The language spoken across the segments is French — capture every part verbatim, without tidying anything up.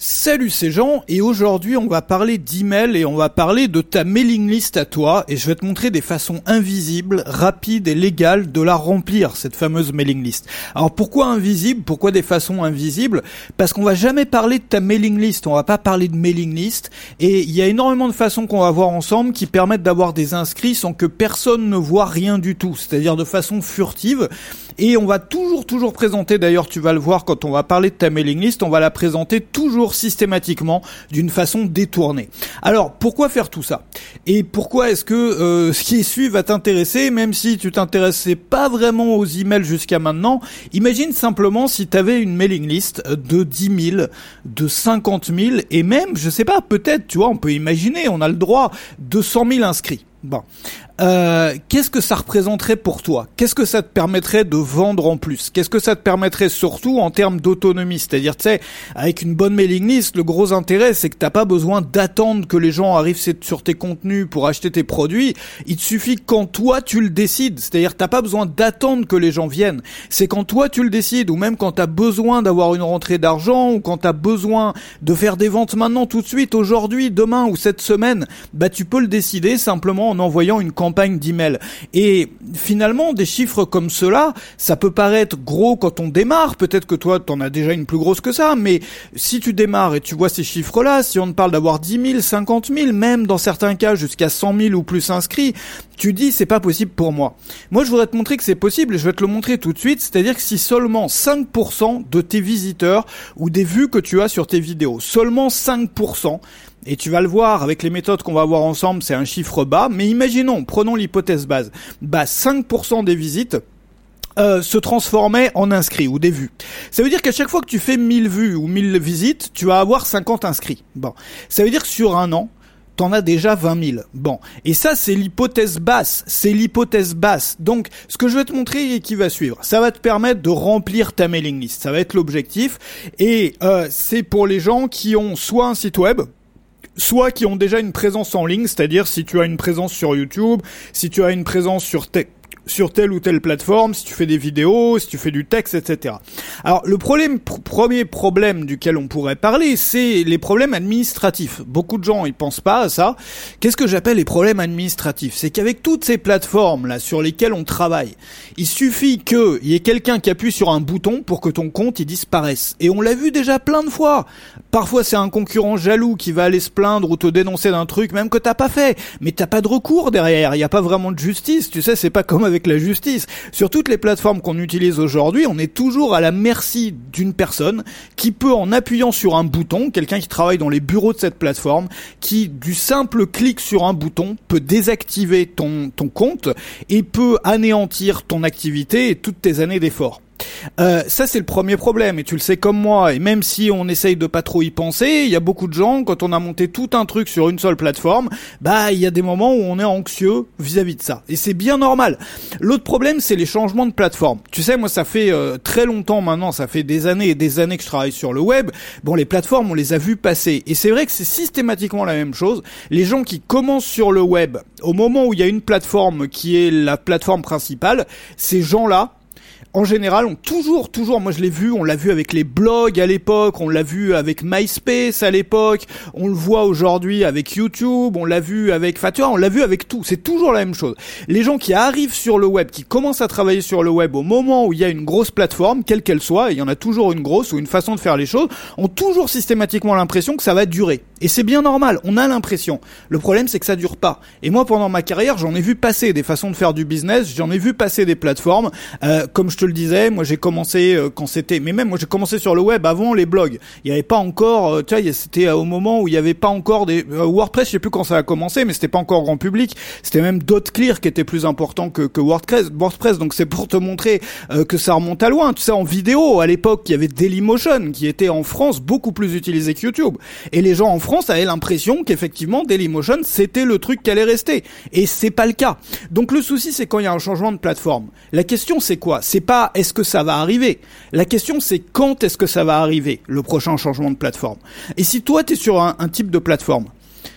Salut, c'est Jean et aujourd'hui on va parler d'email et on va parler de ta mailing list à toi et je vais te montrer des façons invisibles, rapides et légales de la remplir, cette fameuse mailing list. Alors pourquoi invisible? Pourquoi des façons invisibles? Parce qu'on va jamais parler de ta mailing list, on va pas parler de mailing list et il y a énormément de façons qu'on va voir ensemble qui permettent d'avoir des inscrits sans que personne ne voit rien du tout, c'est-à-dire de façon furtive. Et on va toujours, toujours présenter, d'ailleurs tu vas le voir quand on va parler de ta mailing list, on va la présenter toujours systématiquement d'une façon détournée. Alors, pourquoi faire tout ça? Et pourquoi est-ce que euh, ce qui suit va t'intéresser, même si tu t'intéressais pas vraiment aux emails jusqu'à maintenant? Imagine simplement si tu avais une mailing list de dix mille, de cinquante mille, et même, je sais pas, peut-être, tu vois, on peut imaginer, on a le droit, de cent mille inscrits. Bon. Euh, qu'est-ce que ça représenterait pour toi? Qu'est-ce que ça te permettrait de vendre en plus? Qu'est-ce que ça te permettrait surtout en termes d'autonomie? C'est-à-dire, tu sais, avec une bonne mailing list, le gros intérêt, c'est que t'as pas besoin d'attendre que les gens arrivent sur tes contenus pour acheter tes produits. Il te suffit quand toi tu le décides. C'est-à-dire, t'as pas besoin d'attendre que les gens viennent. C'est quand toi tu le décides, ou même quand t'as besoin d'avoir une rentrée d'argent, ou quand t'as besoin de faire des ventes maintenant, tout de suite, aujourd'hui, demain ou cette semaine, bah tu peux le décider simplement en envoyant une campagne d'email. Et finalement, des chiffres comme cela, ça peut paraître gros quand on démarre. Peut-être que toi, t'en as déjà une plus grosse que ça, mais si tu démarres et tu vois ces chiffres-là, si on te parle d'avoir dix mille, cinquante mille, même dans certains cas jusqu'à cent mille ou plus inscrits, tu dis c'est pas possible pour moi. Moi, je voudrais te montrer que c'est possible et je vais te le montrer tout de suite. C'est-à-dire que si seulement cinq pour cent de tes visiteurs ou des vues que tu as sur tes vidéos, seulement cinq pour cent, et tu vas le voir avec les méthodes qu'on va voir ensemble, c'est un chiffre bas, mais imaginons, prenons l'hypothèse base, bah cinq pour cent des visites euh, se transformaient en inscrits ou des vues. Ça veut dire qu'à chaque fois que tu fais mille vues ou mille visites, tu vas avoir cinquante inscrits. Bon, ça veut dire que sur un an, t'en as déjà vingt mille. Bon. Et ça, c'est l'hypothèse basse. C'est l'hypothèse basse. Donc, ce que je vais te montrer et qui va suivre, ça va te permettre de remplir ta mailing list. Ça va être l'objectif. Et euh, c'est pour les gens qui ont soit un site web, soit qui ont déjà une présence en ligne, c'est-à-dire si tu as une présence sur YouTube, si tu as une présence sur te- sur telle ou telle plateforme, si tu fais des vidéos, si tu fais du texte, et cetera. Alors, le problème, pr- premier problème duquel on pourrait parler, c'est les problèmes administratifs. Beaucoup de gens, ils pensent pas à ça. Qu'est-ce que j'appelle les problèmes administratifs? C'est qu'avec toutes ces plateformes-là sur lesquelles on travaille, il suffit qu'il y ait quelqu'un qui appuie sur un bouton pour que ton compte, il disparaisse. Et on l'a vu déjà plein de fois. Parfois, c'est un concurrent jaloux qui va aller se plaindre ou te dénoncer d'un truc, même que t'as pas fait. Mais t'as pas de recours derrière. Il y a pas vraiment de justice. Tu sais, c'est pas comme avec avec la justice. Sur toutes les plateformes qu'on utilise aujourd'hui, on est toujours à la merci d'une personne qui peut, en appuyant sur un bouton, quelqu'un qui travaille dans les bureaux de cette plateforme, qui, du simple clic sur un bouton, peut désactiver ton, ton compte et peut anéantir ton activité et toutes tes années d'efforts. Euh, ça c'est le premier problème et tu le sais comme moi, et même si on essaye de pas trop y penser, il y a beaucoup de gens, quand on a monté tout un truc sur une seule plateforme, bah il y a des moments où on est anxieux vis-à-vis de ça, et c'est bien normal. L'autre problème, c'est les changements de plateforme. Tu sais, moi ça fait euh, très longtemps maintenant, ça fait des années et des années que je travaille sur le web. Bon, les plateformes, on les a vues passer, et c'est vrai que c'est systématiquement la même chose. Les gens qui commencent sur le web, au moment où il y a une plateforme qui est la plateforme principale, ces gens-là, en général, on toujours, toujours, moi je l'ai vu, on l'a vu avec les blogs à l'époque, on l'a vu avec MySpace à l'époque, on le voit aujourd'hui avec YouTube, on l'a vu avec, enfin tu vois, on l'a vu avec tout, c'est toujours la même chose. Les gens qui arrivent sur le web, qui commencent à travailler sur le web au moment où il y a une grosse plateforme, quelle qu'elle soit, et il y en a toujours une grosse ou une façon de faire les choses, ont toujours systématiquement l'impression que ça va durer. Et c'est bien normal, on a l'impression. Le problème, c'est que ça dure pas. Et moi, pendant ma carrière, j'en ai vu passer des façons de faire du business, j'en ai vu passer des plateformes, euh, comme je te le disais, moi j'ai commencé euh, quand c'était, mais même moi j'ai commencé sur le web avant les blogs. Il y avait pas encore, euh, tu vois, c'était euh, au moment où il y avait pas encore des euh, WordPress, je sais plus quand ça a commencé, mais c'était pas encore grand public. C'était même Dotclear qui était plus important que, que WordPress. WordPress, donc c'est pour te montrer euh, que ça remonte à loin. Tu sais, en vidéo, à l'époque, il y avait Dailymotion qui était en France beaucoup plus utilisé que YouTube. Et les gens en France avaient l'impression qu'effectivement Dailymotion c'était le truc qui allait rester. Et c'est pas le cas. Donc le souci, c'est quand il y a un changement de plateforme. La question, c'est quoi? C'est pas est-ce que ça va arriver. La question, c'est quand est-ce que ça va arriver, le prochain changement de plateforme. Et si toi, t'es sur un, un type de plateforme,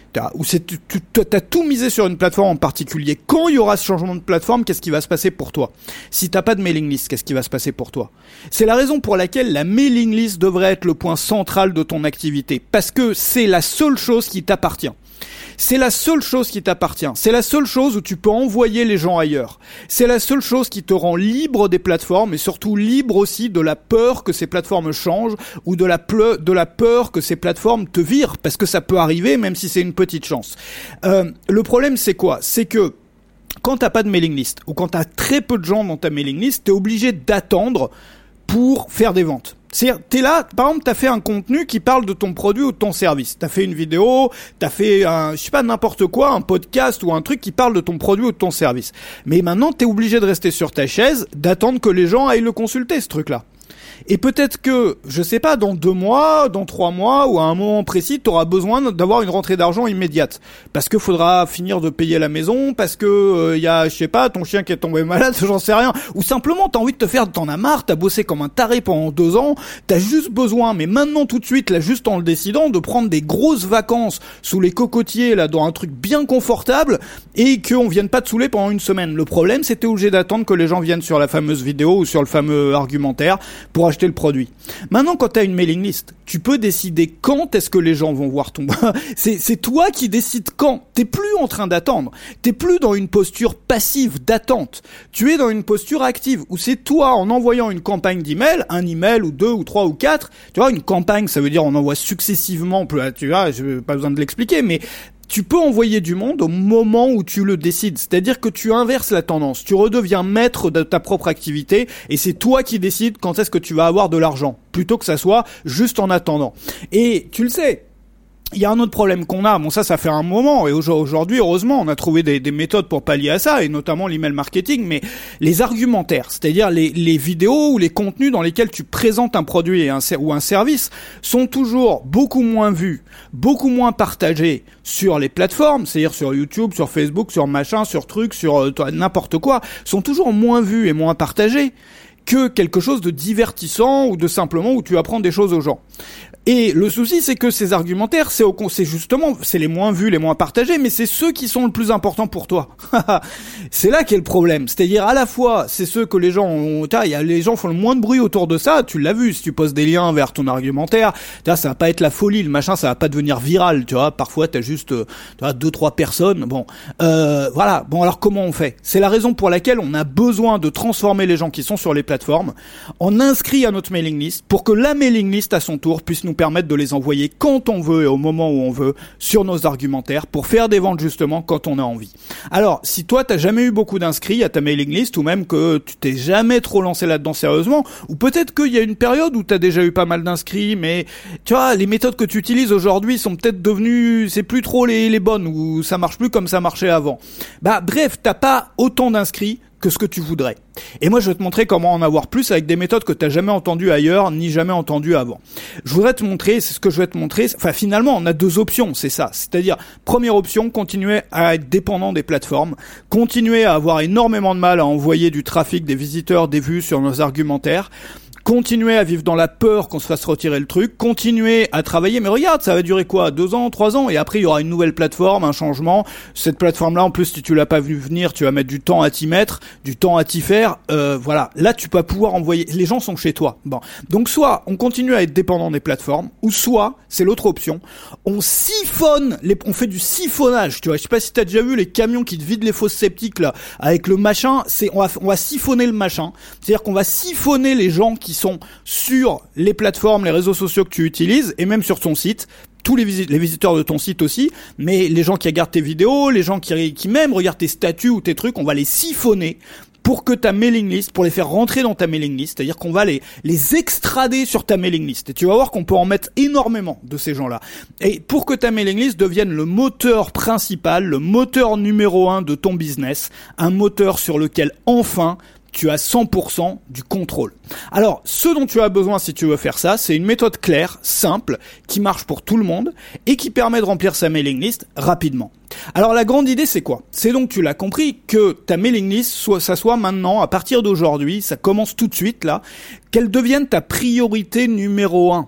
t'as, ou c'est, tu, tu t'as tout misé sur une plateforme en particulier. Quand il y aura ce changement de plateforme, qu'est-ce qui va se passer pour toi? Si t'as pas de mailing list, qu'est-ce qui va se passer pour toi? C'est la raison pour laquelle la mailing list devrait être le point central de ton activité, parce que c'est la seule chose qui t'appartient. C'est la seule chose qui t'appartient. C'est la seule chose où tu peux envoyer les gens ailleurs. C'est la seule chose qui te rend libre des plateformes et surtout libre aussi de la peur que ces plateformes changent ou de la, ple- de la peur que ces plateformes te virent, parce que ça peut arriver même si c'est une petite chance. Euh, le problème c'est quoi? C'est que quand t'as pas de mailing list ou quand t'as très peu de gens dans ta mailing list, t'es obligé d'attendre pour faire des ventes. C'est-à-dire, t'es là, par exemple, t'as fait un contenu qui parle de ton produit ou de ton service. T'as fait une vidéo, t'as fait un, je sais pas, n'importe quoi, un podcast ou un truc qui parle de ton produit ou de ton service. Mais maintenant, t'es obligé de rester sur ta chaise, d'attendre que les gens aillent le consulter, ce truc-là. Et peut-être que, je sais pas, dans deux mois, dans trois mois, ou à un moment précis, tu auras besoin d'avoir une rentrée d'argent immédiate. Parce que faudra finir de payer la maison, parce que euh, y a, je sais pas, ton chien qui est tombé malade, j'en sais rien. Ou simplement, t'as envie de te faire, t'en as marre, t'as bossé comme un taré pendant deux ans, t'as juste besoin, mais maintenant tout de suite, là, juste en le décidant, de prendre des grosses vacances sous les cocotiers, là, dans un truc bien confortable, et qu'on vienne pas te saouler pendant une semaine. Le problème, c'était obligé d'attendre que les gens viennent sur la fameuse vidéo ou sur le fameux argumentaire pour acheter le produit. Maintenant, quand tu as une mailing list, tu peux décider quand est-ce que les gens vont voir ton... c'est, c'est toi qui décides quand. T'es plus en train d'attendre. T'es plus dans une posture passive d'attente. Tu es dans une posture active où c'est toi, en envoyant une campagne d'email, un email ou deux ou trois ou quatre, tu vois, une campagne, ça veut dire on envoie successivement, tu vois, j'ai pas besoin de l'expliquer, mais tu peux envoyer du monde au moment où tu le décides. C'est-à-dire que tu inverses la tendance. Tu redeviens maître de ta propre activité et c'est toi qui décides quand est-ce que tu vas avoir de l'argent, plutôt que ça soit juste en attendant. Et tu le sais, il y a un autre problème qu'on a, bon ça ça fait un moment, et aujourd'hui heureusement on a trouvé des, des méthodes pour pallier à ça, et notamment l'email marketing, mais les argumentaires, c'est-à-dire les, les vidéos ou les contenus dans lesquels tu présentes un produit et un, ou un service sont toujours beaucoup moins vus, beaucoup moins partagés sur les plateformes, c'est-à-dire sur YouTube, sur Facebook, sur machin, sur trucs, sur euh, n'importe quoi, sont toujours moins vus et moins partagés que quelque chose de divertissant ou de simplement où tu apprends des choses aux gens. Et le souci, c'est que ces argumentaires, c'est, au, c'est justement, c'est les moins vus, les moins partagés, mais c'est ceux qui sont le plus importants pour toi. C'est là qu'est le problème. C'est-à-dire, à la fois, c'est ceux que les gens ont, y a, les gens font le moins de bruit autour de ça, tu l'as vu, si tu poses des liens vers ton argumentaire, ça va pas être la folie, le machin, ça va pas devenir viral, tu vois. Parfois, t'as juste, tu vois, deux, trois personnes, bon. Euh, voilà. Bon, alors comment on fait? C'est la raison pour laquelle on a besoin de transformer les gens qui sont sur les plateformes en inscrits à notre mailing list pour que la mailing list, à son tour, puisse nous permettre de les envoyer quand on veut et au moment où on veut sur nos argumentaires pour faire des ventes justement quand on a envie. Alors, si toi t'as jamais eu beaucoup d'inscrits à ta mailing list ou même que tu t'es jamais trop lancé là-dedans sérieusement, ou peut-être qu'il y a une période où t'as déjà eu pas mal d'inscrits, mais tu vois, les méthodes que tu utilises aujourd'hui sont peut-être devenues, c'est plus trop les, les bonnes ou ça marche plus comme ça marchait avant. Bah bref, t'as pas autant d'inscrits que ce que tu voudrais. Et moi, je vais te montrer comment en avoir plus avec des méthodes que tu n'as jamais entendues ailleurs, ni jamais entendues avant. Je voudrais te montrer, c'est ce que je vais te montrer, enfin finalement, on a deux options, c'est ça. C'est-à-dire, première option, continuer à être dépendant des plateformes, continuer à avoir énormément de mal à envoyer du trafic, des visiteurs, des vues sur nos argumentaires, continuer à vivre dans la peur qu'on se fasse retirer le truc, continuer à travailler, mais regarde, ça va durer quoi, deux ans, trois ans, et après il y aura une nouvelle plateforme, un changement. Cette plateforme-là, en plus, si tu l'as pas vu venir, tu vas mettre du temps à t'y mettre, du temps à t'y faire. Euh, voilà, là tu vas pouvoir envoyer. Les gens sont chez toi. Bon, donc soit on continue à être dépendant des plateformes, ou soit c'est l'autre option, on siphonne, les... on fait du siphonnage. Tu vois, je sais pas si t'as déjà vu les camions qui te vident les fosses septiques là, avec le machin. C'est on va on va siphonner le machin. C'est-à-dire qu'on va siphonner les gens qui sont sur les plateformes, les réseaux sociaux que tu utilises, et même sur ton site, tous les, visit- les visiteurs de ton site aussi, mais les gens qui regardent tes vidéos, les gens qui, qui même regardent tes statuts ou tes trucs, on va les siphonner pour que ta mailing list, pour les faire rentrer dans ta mailing list, c'est-à-dire qu'on va les, les extrader sur ta mailing list. Et tu vas voir qu'on peut en mettre énormément de ces gens-là. Et pour que ta mailing list devienne le moteur principal, le moteur numéro un de ton business, un moteur sur lequel enfin tu as cent pour cent du contrôle. Alors, ce dont tu as besoin si tu veux faire ça, c'est une méthode claire, simple, qui marche pour tout le monde et qui permet de remplir sa mailing list rapidement. Alors, la grande idée, c'est quoi? C'est donc, tu l'as compris, que ta mailing list, soit, ça soit maintenant, à partir d'aujourd'hui, ça commence tout de suite là, qu'elle devienne ta priorité numéro un.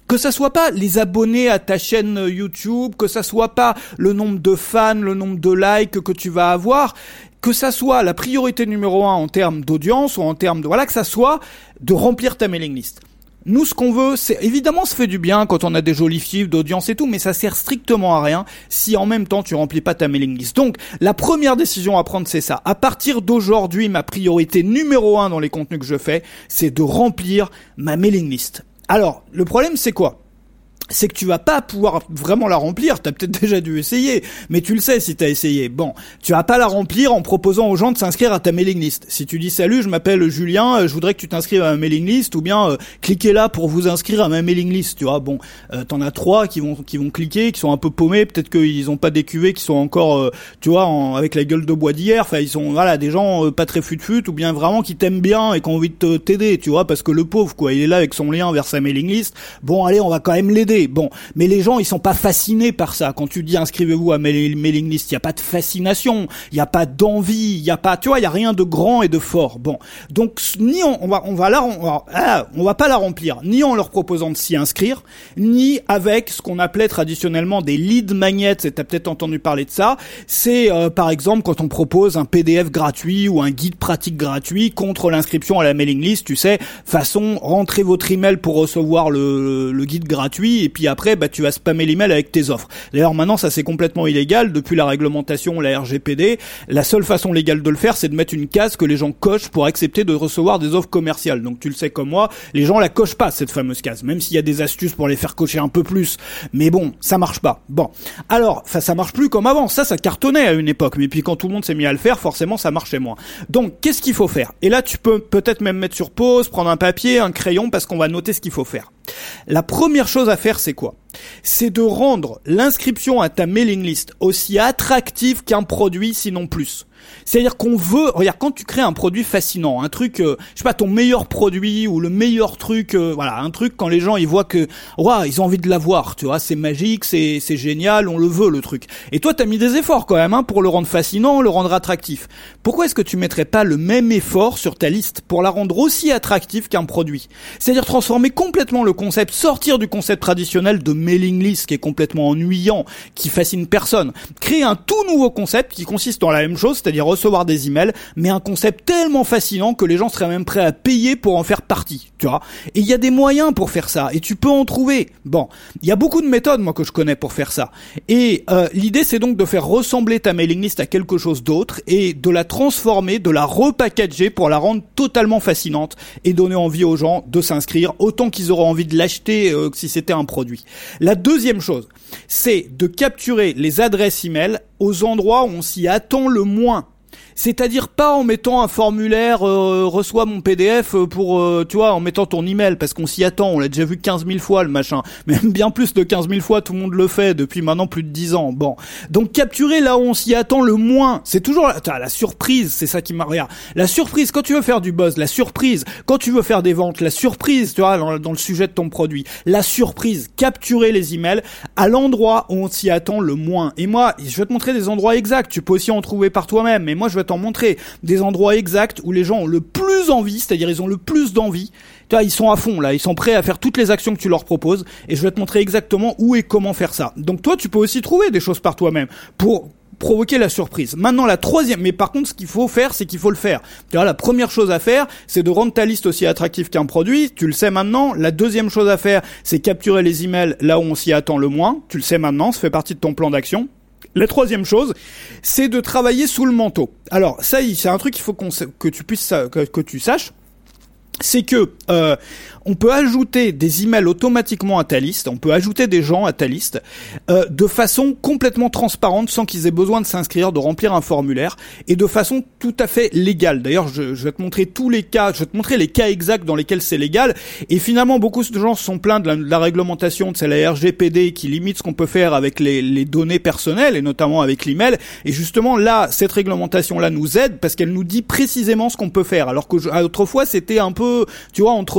Que ça soit pas les abonnés à ta chaîne YouTube, que ça soit pas le nombre de fans, le nombre de likes que tu vas avoir, que ça soit la priorité numéro un en termes d'audience ou en termes de, voilà, que ça soit de remplir ta mailing list. Nous, ce qu'on veut, c'est, évidemment, ça fait du bien quand on a des jolis chiffres d'audience et tout, mais ça sert strictement à rien si en même temps tu remplis pas ta mailing list. Donc, la première décision à prendre, c'est ça. À partir d'aujourd'hui, ma priorité numéro un dans les contenus que je fais, c'est de remplir ma mailing list. Alors, le problème, c'est quoi ? C'est que tu vas pas pouvoir vraiment la remplir, t'as peut-être déjà dû essayer, mais tu le sais si t'as essayé. Bon, tu vas pas la remplir en proposant aux gens de s'inscrire à ta mailing list. Si tu dis salut, je m'appelle Julien, je voudrais que tu t'inscrives à ma mailing list, ou bien euh, cliquez là pour vous inscrire à ma mailing list, tu vois. Bon, euh, t'en as trois qui vont qui vont cliquer, qui sont un peu paumés, peut-être qu'ils ont pas des cuvées, qui sont encore, euh, tu vois, en, avec la gueule de bois d'hier. Enfin, ils sont voilà des gens euh, pas très fut-fut, ou bien vraiment qui t'aiment bien et qui ont envie de te, t'aider, tu vois, parce que le pauvre quoi, il est là avec son lien vers sa mailing list. Bon, allez, on va quand même l'aider. Bon, mais les gens ils sont pas fascinés par ça. Quand tu dis inscrivez-vous à ma mailing list, il y a pas de fascination, il y a pas d'envie, il y a pas, tu vois, il y a rien de grand et de fort. Bon, donc ni on, on va on va la on va, ah, on va pas la remplir, ni en leur proposant de s'y inscrire, ni avec ce qu'on appelait traditionnellement des lead magnets. Et t'as peut-être entendu parler de ça. C'est euh, par exemple quand on propose un P D F gratuit ou un guide pratique gratuit contre l'inscription à la mailing list, tu sais, façon rentrez votre email pour recevoir le, le guide gratuit et puis après bah tu vas spammer l'email avec tes offres. D'ailleurs maintenant ça c'est complètement illégal depuis la réglementation, la R G P D. La seule façon légale de le faire c'est de mettre une case que les gens cochent pour accepter de recevoir des offres commerciales. Donc tu le sais comme moi, les gens la cochent pas cette fameuse case, même s'il y a des astuces pour les faire cocher un peu plus. Mais bon, ça marche pas. Bon, alors enfin ça marche plus comme avant. Ça ça cartonnait à une époque, mais puis quand tout le monde s'est mis à le faire, forcément ça marchait moins. Donc qu'est-ce qu'il faut faire ? Et là tu peux peut-être même mettre sur pause, prendre un papier, un crayon parce qu'on va noter ce qu'il faut faire. La première chose à faire c'est quoi ? C'est de rendre l'inscription à ta mailing list aussi attractive qu'un produit, sinon plus. C'est-à-dire qu'on veut, regarde, quand tu crées un produit fascinant, un truc, euh, je sais pas, ton meilleur produit ou le meilleur truc, euh, voilà, un truc quand les gens ils voient que, waouh, ils ont envie de l'avoir, tu vois, c'est magique, c'est c'est génial, on le veut le truc. Et toi t'as mis des efforts quand même, hein, pour le rendre fascinant, le rendre attractif. Pourquoi est-ce que tu mettrais pas le même effort sur ta liste pour la rendre aussi attractive qu'un produit ? C'est-à-dire transformer complètement le concept, sortir du concept traditionnel de mailing list qui est complètement ennuyant, qui fascine personne, créer un tout nouveau concept qui consiste dans la même chose, c'est-à-dire recevoir des emails, mais un concept tellement fascinant que les gens seraient même prêts à payer pour en faire partie, tu vois. Et il y a des moyens pour faire ça, et tu peux en trouver. Bon, il y a beaucoup de méthodes, moi, que je connais pour faire ça. Et euh, l'idée, c'est donc de faire ressembler ta mailing list à quelque chose d'autre, et de la transformer, de la repackager pour la rendre totalement fascinante, et donner envie aux gens de s'inscrire, autant qu'ils auraient envie de l'acheter euh, si c'était un produit. La deuxième chose, c'est de capturer les adresses email aux endroits où on s'y attend le moins. C'est-à-dire pas en mettant un formulaire euh, reçois mon P D F pour euh, tu vois, en mettant ton email parce qu'on s'y attend, on l'a déjà vu quinze mille fois le machin, même bien plus de quinze mille fois, tout le monde le fait depuis maintenant plus de dix ans. Bon, donc capturer là où on s'y attend le moins, c'est toujours la, la surprise, c'est ça qui m'a regarde. La surprise quand tu veux faire du buzz, la surprise quand tu veux faire des ventes, la surprise, tu vois, dans, dans le sujet de ton produit, la surprise, capturer les emails à l'endroit où on s'y attend le moins. Et moi, je vais te montrer des endroits exacts, tu peux aussi en trouver par toi-même, mais moi je vais t'en montrer des endroits exacts où les gens ont le plus envie, c'est-à-dire ils ont le plus d'envie. Tu vois, ils sont à fond là, ils sont prêts à faire toutes les actions que tu leur proposes et je vais te montrer exactement où et comment faire ça. Donc toi, tu peux aussi trouver des choses par toi-même pour provoquer la surprise. Maintenant, la troisième, mais par contre, ce qu'il faut faire, c'est qu'il faut le faire. Tu vois, la première chose à faire, c'est de rendre ta liste aussi attractive qu'un produit. Tu le sais maintenant. La deuxième chose à faire, c'est capturer les emails là où on s'y attend le moins. Tu le sais maintenant, ça fait partie de ton plan d'action. La troisième chose, c'est de travailler sous le manteau. Alors, ça, c'est un truc qu'il faut qu'on, que tu puisses, que, que tu saches. C'est que euh, on peut ajouter des emails automatiquement à ta liste, on peut ajouter des gens à ta liste euh, de façon complètement transparente sans qu'ils aient besoin de s'inscrire, de remplir un formulaire et de façon tout à fait légale. D'ailleurs, je, je vais te montrer tous les cas, je vais te montrer les cas exacts dans lesquels c'est légal. Et finalement, beaucoup de gens se sont plaints de la, de la réglementation, c'est la R G P D qui limite ce qu'on peut faire avec les, les données personnelles et notamment avec l'email. Et justement, là, cette réglementation-là nous aide parce qu'elle nous dit précisément ce qu'on peut faire, alors que je, autrefois c'était un peu, tu vois, entre deux.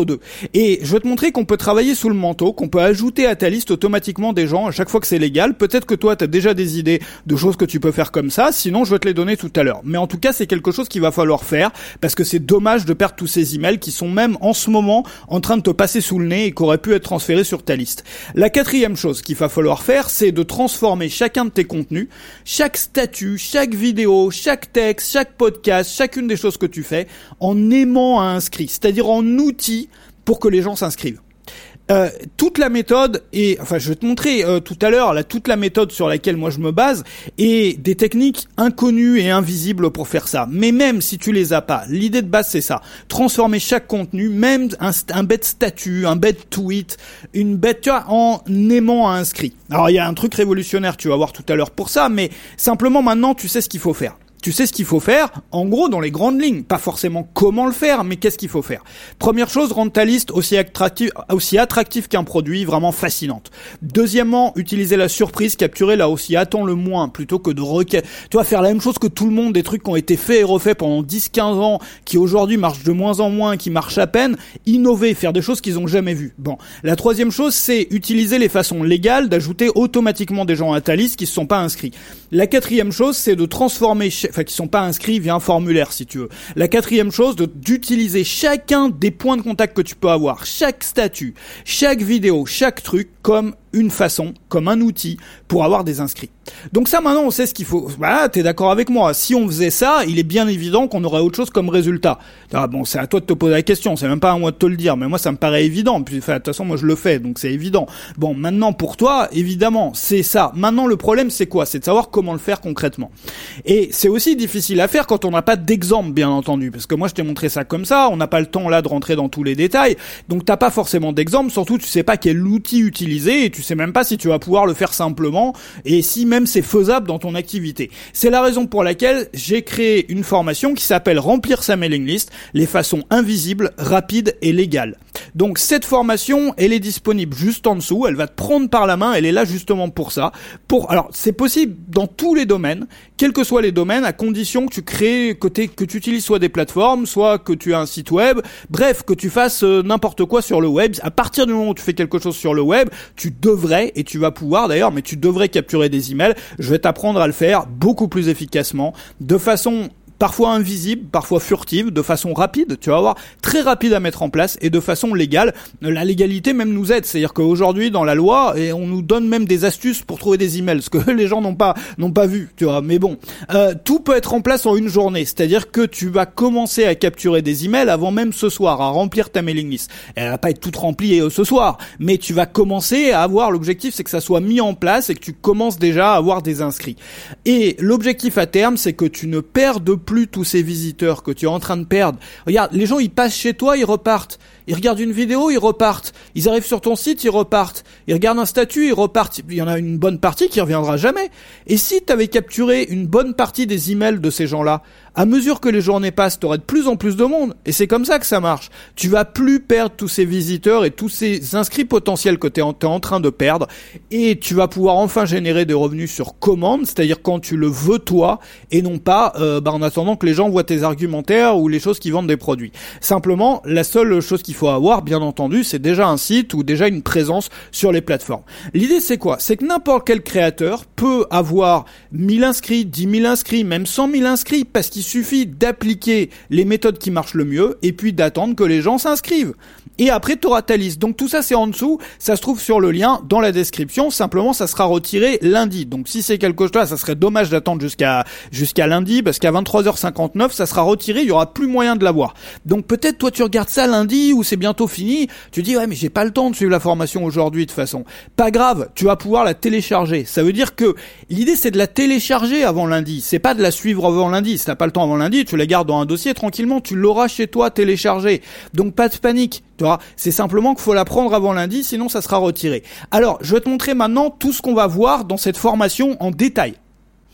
Et je vais te montrer qu'on peut travailler sous le manteau, qu'on peut ajouter à ta liste automatiquement des gens à chaque fois que c'est légal. Peut-être que toi, tu as déjà des idées de choses que tu peux faire comme ça, sinon je vais te les donner tout à l'heure. Mais en tout cas, c'est quelque chose qu'il va falloir faire, parce que c'est dommage de perdre tous ces emails qui sont même en ce moment en train de te passer sous le nez et qui auraient pu être transférés sur ta liste. La quatrième chose qu'il va falloir faire, c'est de transformer chacun de tes contenus, chaque statut, chaque vidéo, chaque texte, chaque podcast, chacune des choses que tu fais, en aimant à inscrit, c'est-à-dire en outil pour que les gens s'inscrivent. Euh, toute la méthode et enfin je vais te montrer euh, tout à l'heure là toute la méthode sur laquelle moi je me base et des techniques inconnues et invisibles pour faire ça. Mais même si tu les as pas, l'idée de base c'est ça, transformer chaque contenu, même un, un bête statut, un bête tweet, une bête tu vois, en aimant à inscrit. Alors il y a un truc révolutionnaire tu vas voir tout à l'heure pour ça, mais simplement maintenant tu sais ce qu'il faut faire. Tu sais ce qu'il faut faire, en gros, dans les grandes lignes. Pas forcément comment le faire, mais qu'est-ce qu'il faut faire. Première chose, rendre ta liste aussi attractive, aussi attractive qu'un produit, vraiment fascinante. Deuxièmement, utiliser la surprise, capturer là aussi, attends le moins, plutôt que de requêter. Tu vas faire la même chose que tout le monde, des trucs qui ont été faits et refaits pendant dix quinze ans, qui aujourd'hui marchent de moins en moins, qui marchent à peine. Innover, faire des choses qu'ils ont jamais vues. Bon. La troisième chose, c'est utiliser les façons légales d'ajouter automatiquement des gens à ta liste qui se sont pas inscrits. La quatrième chose, c'est de transformer enfin qui sont pas inscrits via un formulaire si tu veux. La quatrième chose, de, d'utiliser chacun des points de contact que tu peux avoir, chaque statut, chaque vidéo, chaque truc comme une façon, comme un outil pour avoir des inscrits. Donc ça maintenant on sait ce qu'il faut. Voilà, t'es d'accord avec moi. Si on faisait ça, il est bien évident qu'on aurait autre chose comme résultat. Ah bon, c'est à toi de te poser la question, c'est même pas à moi de te le dire, mais moi ça me paraît évident. Puis enfin, de toute façon moi je le fais, donc c'est évident. Bon, maintenant pour toi, évidemment, c'est ça. Maintenant le problème c'est quoi ? C'est de savoir comment le faire concrètement. Et c'est aussi difficile à faire quand on n'a pas d'exemple, bien entendu, parce que moi je t'ai montré ça comme ça, on n'a pas le temps là de rentrer dans tous les détails, donc t'as pas forcément d'exemple, surtout tu sais pas quel outil utiliser et tu sais même pas si tu vas pouvoir le faire simplement et si même c'est faisable dans ton activité. C'est la raison pour laquelle j'ai créé une formation qui s'appelle Remplir sa mailing list, les façons invisibles, rapides et légales. Donc cette formation, elle est disponible juste en dessous, elle va te prendre par la main, elle est là justement pour ça. Pour alors c'est possible dans tous les domaines, quels que soient les domaines, à condition que tu crées, que, que tu utilises soit des plateformes, soit que tu as un site web, bref, que tu fasses euh, n'importe quoi sur le web. À partir du moment où tu fais quelque chose sur le web, tu devrais, et tu vas pouvoir d'ailleurs, mais tu devrais capturer des emails. Je vais t'apprendre à le faire beaucoup plus efficacement, de façon parfois invisible, parfois furtive, de façon rapide, tu vas voir, très rapide à mettre en place et de façon légale. La légalité même nous aide, c'est-à-dire qu'aujourd'hui dans la loi, et on nous donne même des astuces pour trouver des emails, ce que les gens n'ont pas n'ont pas vu, tu vois. Mais bon, euh, tout peut être en place en une journée, c'est-à-dire que tu vas commencer à capturer des emails avant même ce soir, à remplir ta mailing list. Elle va pas être toute remplie euh, ce soir, mais tu vas commencer à avoir, l'objectif c'est que ça soit mis en place et que tu commences déjà à avoir des inscrits. Et l'objectif à terme, c'est que tu ne perdes plus tous ces visiteurs que tu es en train de perdre. Regarde, les gens ils passent chez toi, ils repartent. Ils regardent une vidéo, ils repartent. Ils arrivent sur ton site, ils repartent. Ils regardent un statut, ils repartent. Il y en a une bonne partie qui reviendra jamais. Et si tu avais capturé une bonne partie des emails de ces gens-là, à mesure que les journées passent, tu aurais de plus en plus de monde. Et c'est comme ça que ça marche. Tu vas plus perdre tous ces visiteurs et tous ces inscrits potentiels que tu es en, en train de perdre. Et tu vas pouvoir enfin générer des revenus sur commande, c'est-à-dire quand tu le veux toi, et non pas euh, bah, en attendant que les gens voient tes argumentaires ou les choses qui vendent des produits. Simplement, la seule chose qu'il faut avoir, bien entendu, c'est déjà un site ou déjà une présence sur les plateformes. L'idée, c'est quoi ? C'est que n'importe quel créateur peut avoir mille inscrits, dix mille inscrits, même cent mille inscrits, parce qu'il suffit d'appliquer les méthodes qui marchent le mieux et puis d'attendre que les gens s'inscrivent. Et après, tu auras ta liste. Donc tout ça, c'est en dessous. Ça se trouve sur le lien dans la description. Simplement, ça sera retiré lundi. Donc si c'est quelque chose là, ça serait dommage d'attendre jusqu'à jusqu'à lundi parce qu'à vingt-trois heures cinquante-neuf, ça sera retiré. Il y aura plus moyen de l'avoir. Donc peut-être toi, tu regardes ça lundi ou c'est bientôt fini. Tu dis ouais, mais j'ai pas le temps de suivre la formation aujourd'hui de toute façon. Pas grave, tu vas pouvoir la télécharger. Ça veut dire que l'idée, c'est de la télécharger avant lundi. C'est pas de la suivre avant lundi. Si t'as pas le temps avant lundi, tu la gardes dans un dossier tranquillement. Tu l'auras chez toi téléchargée. Donc pas de panique. Tu vois, c'est simplement qu'il faut la prendre avant lundi, sinon ça sera retiré. Alors, je vais te montrer maintenant tout ce qu'on va voir dans cette formation en détail.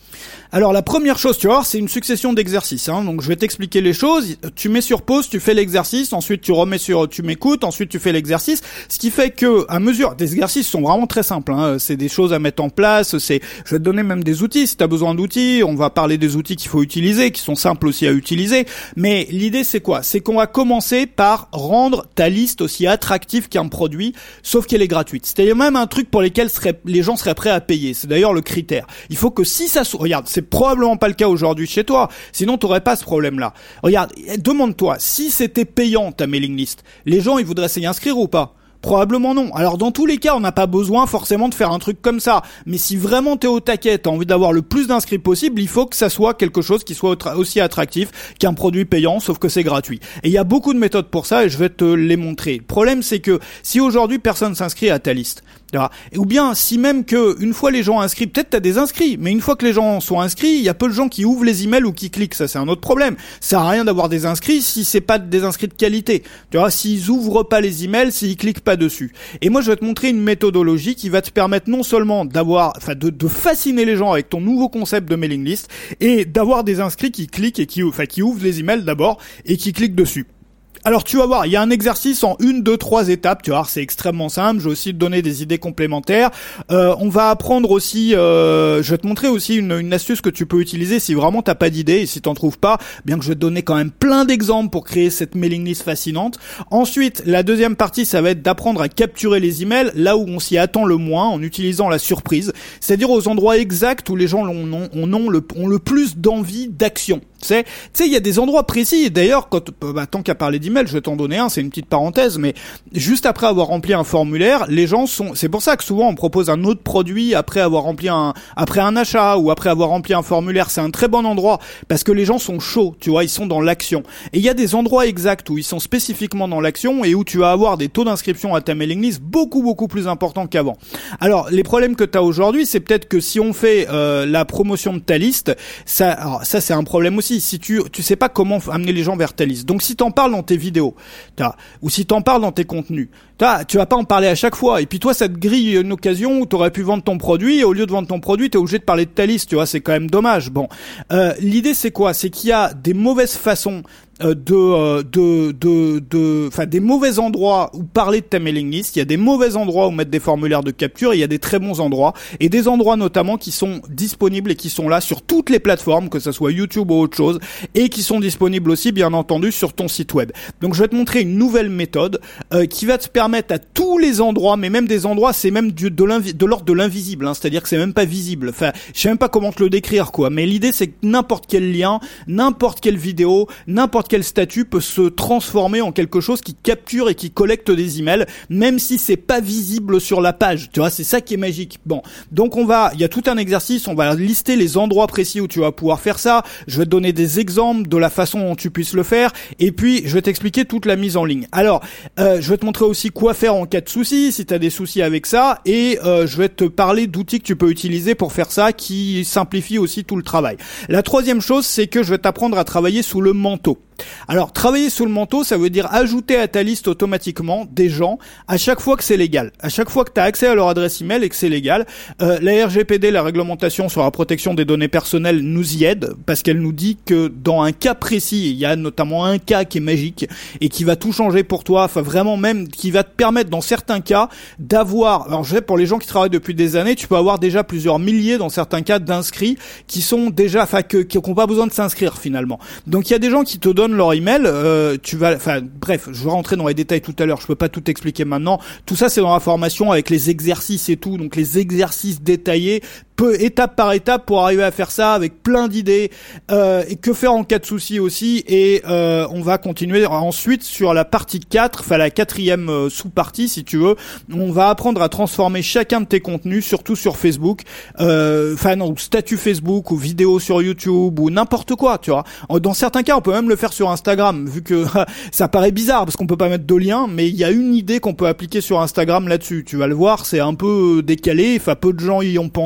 Alors la première chose, tu vois, c'est une succession d'exercices. Hein. Donc je vais t'expliquer les choses. Tu mets sur pause, tu fais l'exercice, ensuite tu remets sur, tu m'écoutes, ensuite tu fais l'exercice. Ce qui fait que, à mesure, des exercices sont vraiment très simples. Hein. C'est des choses à mettre en place. C'est, je vais te donner même des outils. Si tu as besoin d'outils, on va parler des outils qu'il faut utiliser, qui sont simples aussi à utiliser. Mais l'idée c'est quoi? C'est qu'on va commencer par rendre ta liste aussi attractive qu'un produit, sauf qu'elle est gratuite. C'est-à-dire même un truc pour lequel seraient, les gens seraient prêts à payer. C'est d'ailleurs le critère. Il faut que si ça, regarde, c'est probablement pas le cas aujourd'hui chez toi, sinon t'aurais pas ce problème-là. Regarde, demande-toi, si c'était payant ta mailing list, les gens ils voudraient s'y inscrire ou pas? Probablement non. Alors dans tous les cas, on n'a pas besoin forcément de faire un truc comme ça. Mais si vraiment t'es au taquet, t'as envie d'avoir le plus d'inscrits possible, il faut que ça soit quelque chose qui soit aussi attractif qu'un produit payant, sauf que c'est gratuit. Et il y a beaucoup de méthodes pour ça et je vais te les montrer. Le problème c'est que si aujourd'hui personne s'inscrit à ta liste, ou bien si même que une fois les gens inscrits, peut-être t'as des inscrits, mais une fois que les gens sont inscrits, il y a peu de gens qui ouvrent les emails ou qui cliquent. Ça c'est un autre problème. Ça sert à rien d'avoir des inscrits si c'est pas des inscrits de qualité. Tu vois, s'ils ouvrent pas les emails, s'ils cliquent pas dessus. Et moi je vais te montrer une méthodologie qui va te permettre non seulement d'avoir, enfin de, de fasciner les gens avec ton nouveau concept de mailing list et d'avoir des inscrits qui cliquent et qui, enfin qui ouvrent les emails d'abord et qui cliquent dessus. Alors tu vas voir, il y a un exercice en une, deux, trois étapes, tu vas voir, c'est extrêmement simple, je vais aussi te donner des idées complémentaires. Euh, on va apprendre aussi, euh, je vais te montrer aussi une, une astuce que tu peux utiliser si vraiment t'as pas d'idée et si t'en trouves pas, bien que je vais te donner quand même plein d'exemples pour créer cette mailing list fascinante. Ensuite, la deuxième partie, ça va être d'apprendre à capturer les emails là où on s'y attend le moins en utilisant la surprise, c'est-à-dire aux endroits exacts où les gens ont, ont, ont, le, ont le plus d'envie d'action. Tu sais, tu sais, il y a des endroits précis. Et d'ailleurs, quand, bah, tant qu'à parler d'email, je vais t'en donner un. C'est une petite parenthèse, mais juste après avoir rempli un formulaire, les gens sont. C'est pour ça que souvent on propose un autre produit après avoir rempli un, après un achat ou après avoir rempli un formulaire. C'est un très bon endroit parce que les gens sont chauds. Tu vois, ils sont dans l'action. Et il y a des endroits exacts où ils sont spécifiquement dans l'action et où tu vas avoir des taux d'inscription à ta mailing list beaucoup beaucoup plus importants qu'avant. Alors, les problèmes que tu as aujourd'hui, c'est peut-être que si on fait euh, la promotion de ta liste, ça, alors, ça c'est un problème aussi. Si tu tu sais pas comment amener les gens vers ta liste. Donc si t'en parles dans tes vidéos, t'as, ou si t'en parles dans tes contenus, t'as, tu vas pas en parler à chaque fois. Et puis toi, ça te grille une occasion où t'aurais pu vendre ton produit et au lieu de vendre ton produit, t'es obligé de parler de ta liste. Tu vois, c'est quand même dommage. Bon, euh, l'idée c'est quoi? C'est qu'il y a des mauvaises façons Euh, de euh, de de de enfin des mauvais endroits où parler de ta mailing list, il y a des mauvais endroits où mettre des formulaires de capture, et il y a des très bons endroits et des endroits notamment qui sont disponibles et qui sont là sur toutes les plateformes, que ça soit YouTube ou autre chose, et qui sont disponibles aussi bien entendu sur ton site web. Donc je vais te montrer une nouvelle méthode euh, qui va te permettre à tous les endroits, mais même des endroits, c'est même du, de l'invi- de l'ordre de l'invisible, hein, c'est-à-dire que c'est même pas visible. Enfin, je sais même pas comment te le décrire quoi, mais l'idée c'est que n'importe quel lien, n'importe quelle vidéo, n'importe quel statut peut se transformer en quelque chose qui capture et qui collecte des emails, même si c'est pas visible sur la page. Tu vois, c'est ça qui est magique. Bon, donc on va, il y a tout un exercice, on va lister les endroits précis où tu vas pouvoir faire ça. Je vais te donner des exemples de la façon dont tu puisses le faire, et puis je vais t'expliquer toute la mise en ligne. Alors, euh, je vais te montrer aussi quoi faire en cas de souci, si tu as des soucis avec ça, et euh, je vais te parler d'outils que tu peux utiliser pour faire ça, qui simplifient aussi tout le travail. La troisième chose, c'est que je vais t'apprendre à travailler sous le manteau. Alors, travailler sous le manteau, ça veut dire ajouter à ta liste automatiquement des gens à chaque fois que c'est légal. À chaque fois que tu as accès à leur adresse email et que c'est légal. Euh, la R G P D, la réglementation sur la protection des données personnelles, nous y aide parce qu'elle nous dit que dans un cas précis, il y a notamment un cas qui est magique et qui va tout changer pour toi, enfin vraiment même qui va te permettre dans certains cas d'avoir, alors je sais pour les gens qui travaillent depuis des années, tu peux avoir déjà plusieurs milliers dans certains cas d'inscrits qui sont déjà, enfin que, qui n'ont pas besoin de s'inscrire finalement. Donc il y a des gens qui te donnent leur email, euh, tu vas, enfin bref, je vais rentrer dans les détails tout à l'heure, je peux pas tout expliquer maintenant. Tout ça c'est dans la formation avec les exercices et tout, donc les exercices détaillés, peu étape par étape pour arriver à faire ça avec plein d'idées euh, et que faire en cas de souci aussi. Et euh, on va continuer ensuite sur la partie quatre, enfin la quatrième euh, sous-partie si tu veux. On va apprendre à transformer chacun de tes contenus, surtout sur Facebook, euh, enfin non, statut Facebook ou vidéo sur YouTube ou n'importe quoi, tu vois. Dans certains cas, on peut même le faire sur Instagram, vu que ça paraît bizarre parce qu'on peut pas mettre de lien, mais il y a une idée qu'on peut appliquer sur Instagram là-dessus. Tu vas le voir, c'est un peu décalé, enfin peu de gens y ont pensé.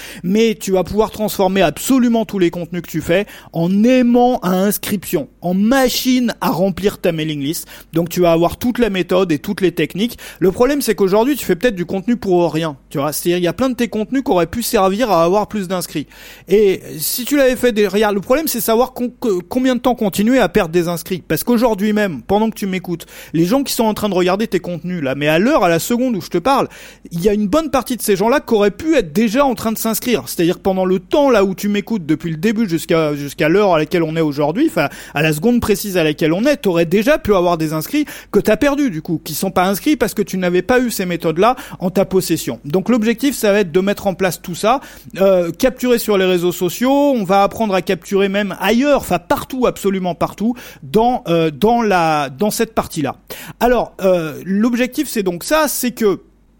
mais tu vas pouvoir transformer absolument tous les contenus que tu fais en aimant à inscription, en machine à remplir ta mailing list. Donc tu vas avoir toute la méthode et toutes les techniques. Le problème, c'est qu'aujourd'hui, tu fais peut-être du contenu pour rien, tu vois. C'est-à-dire, il y a plein de tes contenus qui auraient pu servir à avoir plus d'inscrits. Et si tu l'avais fait derrière, le problème, c'est savoir con- combien de temps continuer à perdre des inscrits. Parce qu'aujourd'hui même, pendant que tu m'écoutes, les gens qui sont en train de regarder tes contenus, là, mais à l'heure, à la seconde où je te parle, il y a une bonne partie de ces gens-là qui auraient pu être déjà en train de s'inscrire. C'est-à-dire que pendant le temps, là, où tu m'écoutes, depuis le début jusqu'à, jusqu'à l'heure à laquelle on est aujourd'hui, enfin, à la seconde précise à laquelle on est, t'aurais déjà pu avoir des inscrits que t'as perdus, du coup, qui sont pas inscrits parce que tu n'avais pas eu ces méthodes-là en ta possession. Donc l'objectif, ça va être de mettre en place tout ça, euh, capturer sur les réseaux sociaux, on va apprendre à capturer même ailleurs, enfin partout, absolument partout, dans euh, dans la dans cette partie-là. Alors, euh, l'objectif, c'est donc ça, c'est que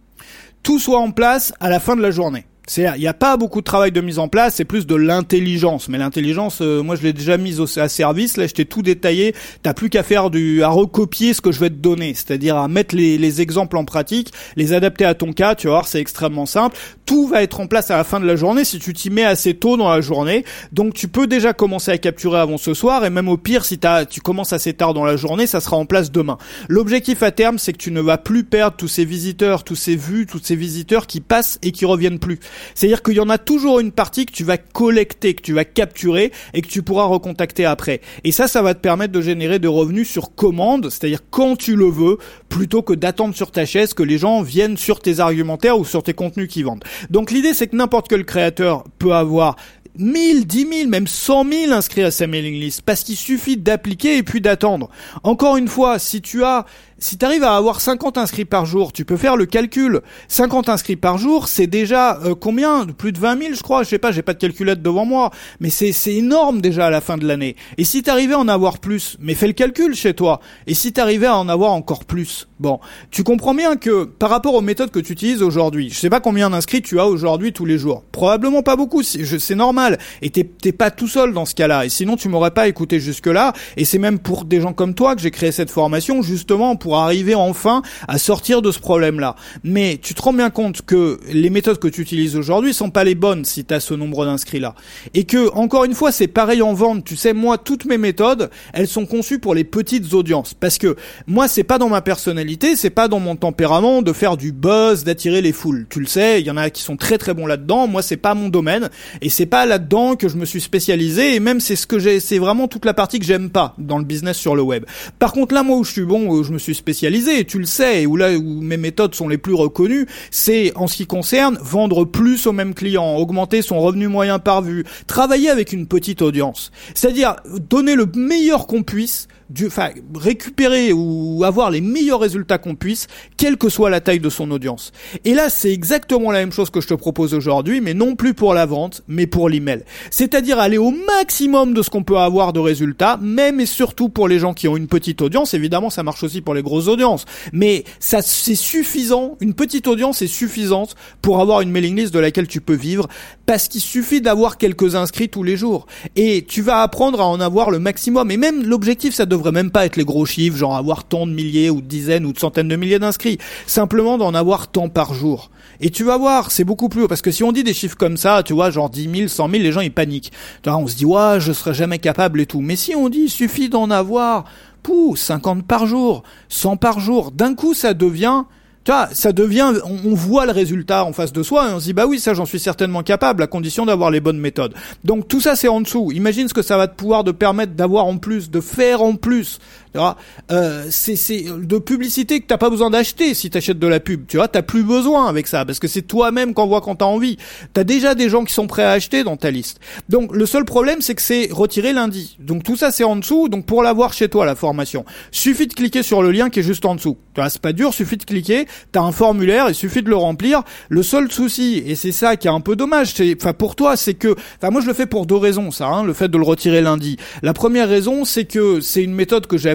tout soit en place à la fin de la journée. C'est, il n'y a pas beaucoup de travail de mise en place, c'est plus de l'intelligence. Mais l'intelligence, euh, moi je l'ai déjà mise au, à service. Là, je t'ai tout détaillé. T'as plus qu'à faire du, à recopier ce que je vais te donner, c'est-à-dire à mettre les, les exemples en pratique, les adapter à ton cas. Tu vas voir, c'est extrêmement simple. Tout va être en place à la fin de la journée si tu t'y mets assez tôt dans la journée. Donc tu peux déjà commencer à capturer avant ce soir, et même au pire, si t'as, tu commences assez tard dans la journée, ça sera en place demain. L'objectif à terme, c'est que tu ne vas plus perdre tous ces visiteurs, tous ces vues, tous ces visiteurs qui passent et qui reviennent plus. C'est-à-dire qu'il y en a toujours une partie que tu vas collecter, que tu vas capturer et que tu pourras recontacter après. Et ça, ça va te permettre de générer des revenus sur commande, c'est-à-dire quand tu le veux, plutôt que d'attendre sur ta chaise que les gens viennent sur tes argumentaires ou sur tes contenus qu'ils vendent. Donc l'idée, c'est que n'importe quel créateur peut avoir mille, dix mille, même cent mille inscrits à sa mailing list, parce qu'il suffit d'appliquer et puis d'attendre. Encore une fois, si tu as Si tu arrives à avoir cinquante inscrits par jour, tu peux faire le calcul. cinquante inscrits par jour, c'est déjà euh, combien ? Plus de vingt mille, je crois. Je sais pas, j'ai pas de calculette devant moi. Mais c'est c'est énorme déjà à la fin de l'année. Et si t'arrivais à en avoir plus, mais fais le calcul chez toi. Et si t'arrivais à en avoir encore plus, bon, tu comprends bien que par rapport aux méthodes que tu utilises aujourd'hui, je sais pas combien d'inscrits tu as aujourd'hui tous les jours. Probablement pas beaucoup, c'est, je, c'est normal. Et t'es, t'es pas tout seul dans ce cas-là. Et sinon, tu m'aurais pas écouté jusque-là. Et c'est même pour des gens comme toi que j'ai créé cette formation, justement, pour arriver enfin à sortir de ce problème-là. Mais tu te rends bien compte que les méthodes que tu utilises aujourd'hui sont pas les bonnes si tu as ce nombre d'inscrits-là. Et que, encore une fois, c'est pareil en vente. Tu sais, moi, toutes mes méthodes, elles sont conçues pour les petites audiences. Parce que moi, c'est pas dans ma personnalité, c'est pas dans mon tempérament de faire du buzz, d'attirer les foules. Tu le sais, il y en a qui sont très très bons là-dedans. Moi, c'est pas mon domaine. Et c'est pas là-dedans que je me suis spécialisé. Et même, c'est ce que j'ai, c'est vraiment toute la partie que j'aime pas dans le business sur le web. Par contre, là, moi, où je suis bon, où je me suis spécialisé, et tu le sais, et où là où mes méthodes sont les plus reconnues, c'est en ce qui concerne vendre plus aux mêmes clients, augmenter son revenu moyen par vue, travailler avec une petite audience. C'est-à-dire donner le meilleur qu'on puisse, du, enfin, récupérer ou avoir les meilleurs résultats qu'on puisse, quelle que soit la taille de son audience. Et là, c'est exactement la même chose que je te propose aujourd'hui, mais non plus pour la vente, mais pour l'email. C'est-à-dire aller au maximum de ce qu'on peut avoir de résultats, même et surtout pour les gens qui ont une petite audience. Évidemment, ça marche aussi pour les grosses audiences. Mais ça, c'est suffisant. Une petite audience est suffisante pour avoir une mailing list de laquelle tu peux vivre, parce qu'il suffit d'avoir quelques inscrits tous les jours. Et tu vas apprendre à en avoir le maximum. Et même l'objectif, ça devrait même pas être les gros chiffres, genre avoir tant de milliers ou de dizaines ou de centaines de milliers d'inscrits. Simplement d'en avoir tant par jour. Et tu vas voir, c'est beaucoup plus haut. Parce que si on dit des chiffres comme ça, tu vois, genre dix mille, cent mille, les gens ils paniquent. Tu vois, on se dit, ouais, je serai jamais capable et tout. Mais si on dit, il suffit d'en avoir, pouh, cinquante par jour, cent par jour, d'un coup ça devient... Tu vois, ça devient, on, on voit le résultat en face de soi et on se dit, bah oui, ça j'en suis certainement capable, à condition d'avoir les bonnes méthodes. Donc tout ça c'est en dessous. Imagine ce que ça va te pouvoir te permettre d'avoir en plus, de faire en plus. Tu vois, euh, c'est, c'est de publicité que t'as pas besoin d'acheter si t'achètes de la pub. Tu vois, t'as plus besoin avec ça parce que c'est toi-même qu'en voit quand t'as envie. T'as déjà des gens qui sont prêts à acheter dans ta liste. Donc le seul problème c'est que c'est retiré lundi. Donc tout ça c'est en dessous. Donc pour l'avoir chez toi la formation, suffit de cliquer sur le lien qui est juste en dessous. Tu vois, c'est pas dur, suffit de cliquer. T'as un formulaire, il suffit de le remplir. Le seul souci, et c'est ça qui est un peu dommage, c'est, enfin pour toi, c'est que, enfin moi je le fais pour deux raisons, ça, hein, le fait de le retirer lundi. La première raison, c'est que c'est une méthode que j'ai appliquée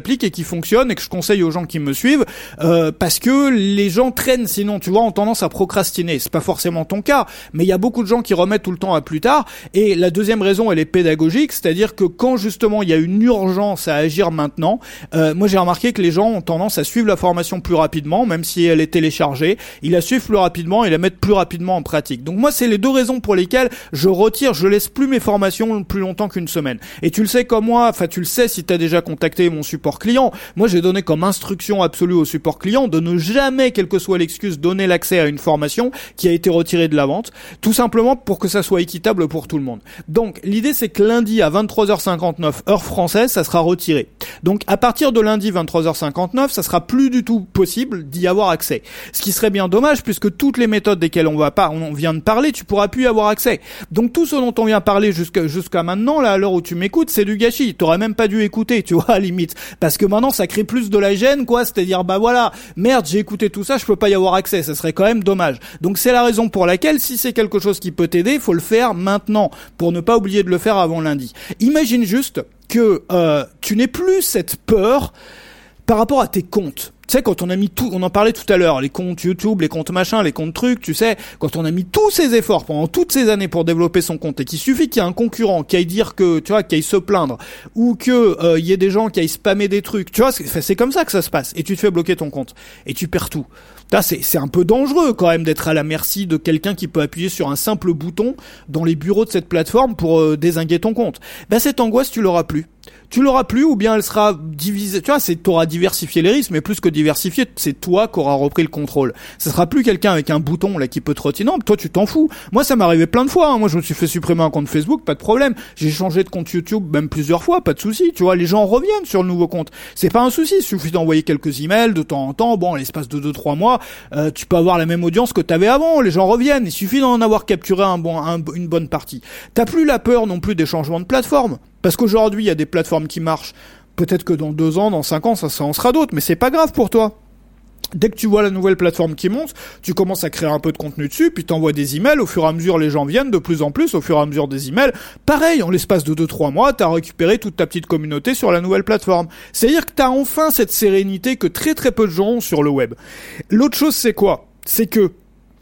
s'applique et qui fonctionne et que je conseille aux gens qui me suivent, euh, parce que les gens traînent sinon, tu vois, ont tendance à procrastiner. C'est pas forcément ton cas, mais il y a beaucoup de gens qui remettent tout le temps à plus tard. Et la deuxième raison, elle est pédagogique, c'est-à-dire que quand justement il y a une urgence à agir maintenant, euh, moi j'ai remarqué que les gens ont tendance à suivre la formation plus rapidement, même si elle est téléchargée, ils la suivent plus rapidement et la mettent plus rapidement en pratique. Donc moi c'est les deux raisons pour lesquelles je retire, je laisse plus mes formations plus longtemps qu'une semaine. Et tu le sais comme moi, enfin tu le sais si tu as déjà contacté mon support client, moi j'ai donné comme instruction absolue au support client de ne jamais, quelle que soit l'excuse, donner l'accès à une formation qui a été retirée de la vente, tout simplement pour que ça soit équitable pour tout le monde. Donc l'idée c'est que lundi à vingt-trois heures cinquante-neuf heure française, ça sera retiré. Donc à partir de lundi vingt-trois heures cinquante-neuf, ça sera plus du tout possible d'y avoir accès. Ce qui serait bien dommage puisque toutes les méthodes desquelles on va pas, on vient de parler, tu pourras plus y avoir accès. Donc tout ce dont on vient parler jusqu'à jusqu'à maintenant, là à l'heure où tu m'écoutes, c'est du gâchis. T'aurais même pas dû écouter, tu vois, à la limite, parce que maintenant ça crée plus de la gêne, quoi. C'est-à-dire bah voilà, merde, j'ai écouté tout ça, je peux pas y avoir accès. Ça serait quand même dommage. Donc c'est la raison pour laquelle, si c'est quelque chose qui peut t'aider, il faut le faire maintenant pour ne pas oublier de le faire avant lundi. Imagine juste que euh, tu n'aies plus cette peur par rapport à tes comptes. Tu sais, quand on a mis tout, on en parlait tout à l'heure, les comptes YouTube, les comptes machin, les comptes trucs, tu sais, quand on a mis tous ces efforts pendant toutes ces années pour développer son compte et qu'il suffit qu'il y ait un concurrent qui aille dire que, tu vois, qui aille se plaindre ou que euh, il y ait des gens qui aillent spammer des trucs, tu vois, c'est, c'est comme ça que ça se passe et tu te fais bloquer ton compte et tu perds tout. Là, c'est, c'est un peu dangereux quand même d'être à la merci de quelqu'un qui peut appuyer sur un simple bouton dans les bureaux de cette plateforme pour euh, dézinguer ton compte. Ben cette angoisse, tu l'auras plus. Tu l'auras plus ou bien elle sera divisée. Tu vois, c'est t'auras diversifié les risques, mais plus que diversifié, c'est toi qui auras repris le contrôle. Ça sera plus quelqu'un avec un bouton là qui peut te retirer. Non, toi tu t'en fous. Moi ça m'est arrivé plein de fois. Hein. Moi je me suis fait supprimer un compte Facebook, pas de problème. J'ai changé de compte YouTube même plusieurs fois, pas de souci. Tu vois, les gens reviennent sur le nouveau compte. C'est pas un souci. Il suffit d'envoyer quelques emails de temps en temps. Bon, à l'espace de deux trois mois, euh, tu peux avoir la même audience que t'avais avant. Les gens reviennent. Il suffit d'en avoir capturé un bon, un, une bonne partie. T'as plus la peur non plus des changements de plateforme. Parce qu'aujourd'hui, il y a des plateformes qui marchent. Peut-être que dans deux ans, dans cinq ans, ça, ça en sera d'autres. Mais c'est pas grave pour toi. Dès que tu vois la nouvelle plateforme qui monte, tu commences à créer un peu de contenu dessus, puis t'envoies des emails. Au fur et à mesure, les gens viennent de plus en plus. Au fur et à mesure des emails, pareil, en l'espace de deux trois mois, t'as récupéré toute ta petite communauté sur la nouvelle plateforme. C'est-à-dire que t'as enfin cette sérénité que très très peu de gens ont sur le web. L'autre chose, c'est quoi ? C'est que,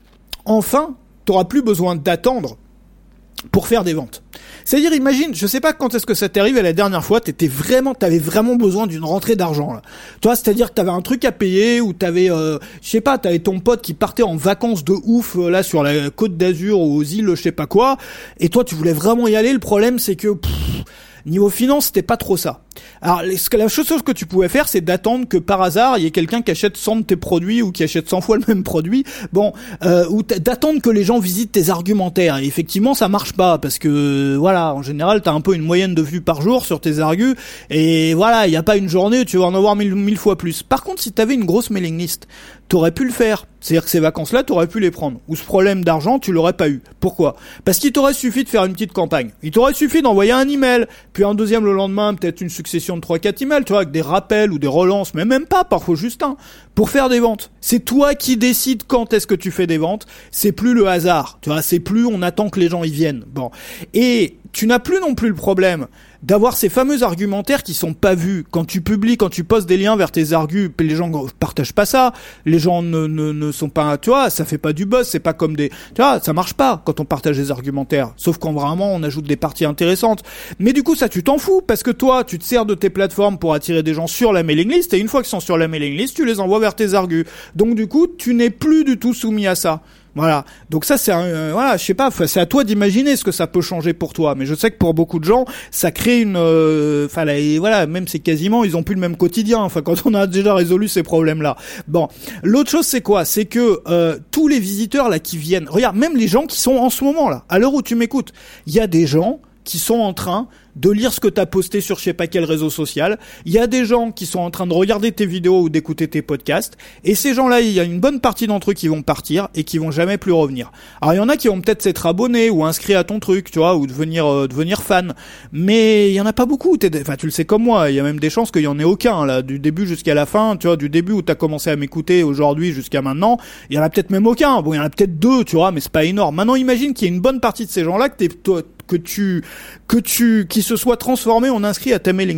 enfin, t'auras plus besoin d'attendre pour faire des ventes. C'est-à-dire, imagine, je sais pas quand est-ce que ça t'est arrivé la dernière fois, t'étais vraiment, t'avais vraiment besoin d'une rentrée d'argent, là. Toi, c'est-à-dire que t'avais un truc à payer, ou t'avais, euh, je sais pas, t'avais ton pote qui partait en vacances de ouf, euh, là, sur la Côte d'Azur, ou aux îles, je sais pas quoi, et toi, tu voulais vraiment y aller. Le problème, c'est que, pff, niveau finance, c'était pas trop ça. Alors, la chose que tu pouvais faire, c'est d'attendre que par hasard, il y ait quelqu'un qui achète cent de tes produits ou qui achète cent fois le même produit. Bon, euh, ou d'attendre que les gens visitent tes argumentaires. Et effectivement, ça marche pas parce que, voilà, en général, t'as un peu une moyenne de vues par jour sur tes argus. Et voilà, il y a pas une journée où tu vas en avoir mille, mille fois plus. Par contre, si t'avais une grosse mailing list, t'aurais pu le faire. C'est-à-dire que ces vacances-là, t'aurais pu les prendre. Ou ce problème d'argent, tu l'aurais pas eu. Pourquoi ? Parce qu'il t'aurait suffi de faire une petite campagne. Il t'aurait suffi d'envoyer un email, puis un deuxième le lendemain, peut-être une succession de trois quatre emails, tu vois, avec des rappels ou des relances, mais même pas, parfois juste un, pour faire des ventes. C'est toi qui décides quand est-ce que tu fais des ventes. C'est plus le hasard. Tu vois, c'est plus on attend que les gens y viennent. Bon. Et tu n'as plus non plus le problème d'avoir ces fameux argumentaires qui sont pas vus. Quand tu publies, quand tu postes des liens vers tes argus, les gens partagent pas ça. Les gens ne, ne, ne sont pas, tu vois, ça fait pas du buzz, c'est pas comme des, tu vois, ça marche pas quand on partage des argumentaires. Sauf quand vraiment on ajoute des parties intéressantes. Mais du coup, ça, tu t'en fous parce que toi, tu te sers de tes plateformes pour attirer des gens sur la mailing list et une fois qu'ils sont sur la mailing list, tu les envoies vers tes argus. Donc du coup, tu n'es plus du tout soumis à ça. Voilà. Donc ça c'est un, euh, voilà, je sais pas, c'est à toi d'imaginer ce que ça peut changer pour toi, mais je sais que pour beaucoup de gens, ça crée une enfin euh, voilà, même c'est quasiment ils ont plus le même quotidien, enfin quand on a déjà résolu ces problèmes-là. Bon, l'autre chose c'est quoi ? C'est que euh, tous les visiteurs là qui viennent, regarde, même les gens qui sont en ce moment là, à l'heure où tu m'écoutes, il y a des gens qui sont en train de lire ce que t'as posté sur je sais pas quel réseau social. Il y a des gens qui sont en train de regarder tes vidéos ou d'écouter tes podcasts. Et ces gens-là, il y a une bonne partie d'entre eux qui vont partir et qui vont jamais plus revenir. Alors il y en a qui vont peut-être s'être abonnés ou inscrits à ton truc, tu vois, ou devenir euh, devenir fan. Mais il y en a pas beaucoup. T'es, enfin, tu le sais comme moi. Il y a même des chances qu'il y en ait aucun là, du début jusqu'à la fin. Tu vois, du début où t'as commencé à m'écouter aujourd'hui jusqu'à maintenant, il y en a peut-être même aucun. Bon, il y en a peut-être deux, tu vois, mais c'est pas énorme. Maintenant, imagine qu'il y a une bonne partie de ces gens-là que t'es toi, que tu, que tu, qui se soit transformé en inscrit à ta mailing list.